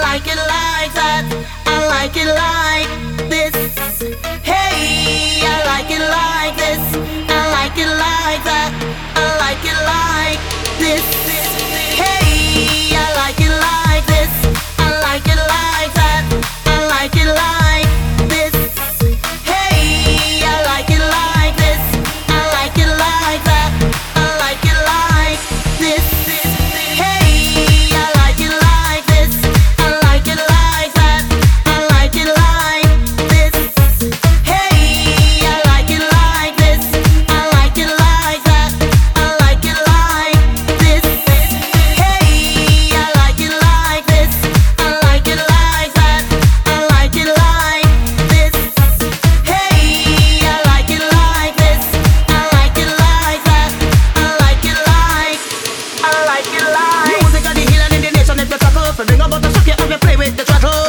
like it like that. I like it like this. Hey, I like it like this. I like it like that. I like it like this. Hey, I like it like this. I like it like that. I like it like this. Hey, I like it like this. I like it like that. I like it like this. Hey, I like it like this. I like it like that. I like it like this. Hey, I like it like this. I like it like that. I like it like this. Hey, I like it like this. I like it like that. I like it like this. Hey, I like it like this. I like it like that. I like it like. I like it like. Music of the hill and in the nation, if you tackle, for ring about the shock, you have to play with the throttle.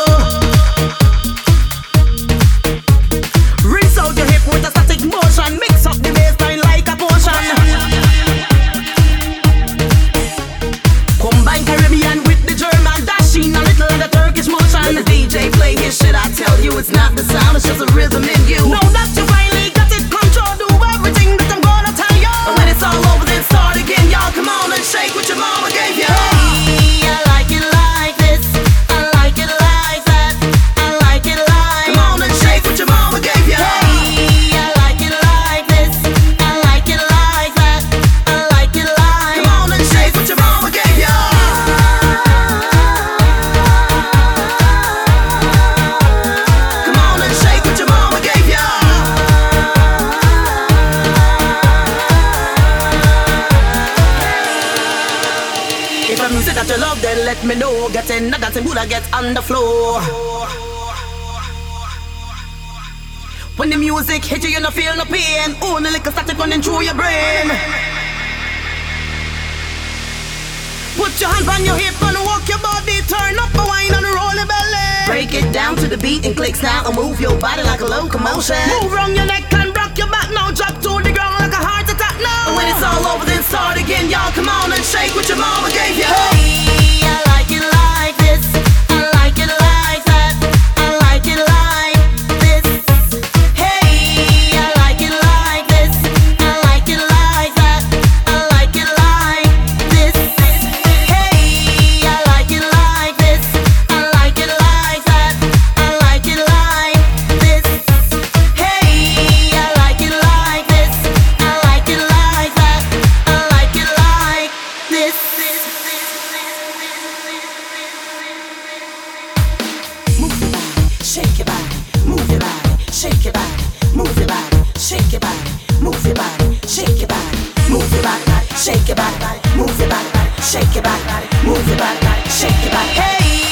Rinse out your hip with a static motion, mix up the bassline like a potion. Combine Caribbean with the German, dashing a little of the Turkish motion. When the DJ play his shit, I tell you it's not the sound, it's just a rhythm in you. Know that you finally got it, control, do everything that I'm gonna tell you. And when it's all over, then start again, y'all. Come on and shake what your mama gave you. Hey, I like it like this. I like it like that. I like it like. Come on and shake what your mama gave you. Hey, I like it like this. I like it like that. I like it like. Come on and shake what your mama gave you. Come on and shake what your mama gave you. If a music that you love, then let me know. Get in the dancing Buddha, get on the floor. When the music hit you, you don't feel no pain. Only like a static running through your brain. Put your hands on your hip and walk your body. Turn up a wine and roll your belly. Break it down to the beat and clicks now and move your body like a locomotion. Move around your neck and rock your back now. Drop to the ground like a heart attack now. And when it's all over, then start again, y'all. Come on and shake what your mama gave you. Hey, I like it like this. I like it like that. I like it like this. Hey, I like it like this. I like it like that. I like it like this. Hey, I like it like this. I like it like that. I like it like this. Hey, I like it like this. I like it like that. I like it like this. Move your body, shake your body, move your body, shake your body, move your body, shake your body, move your body, shake your body, move your body, shake your body, move your body, shake your body, move your body, shake your body. Hey.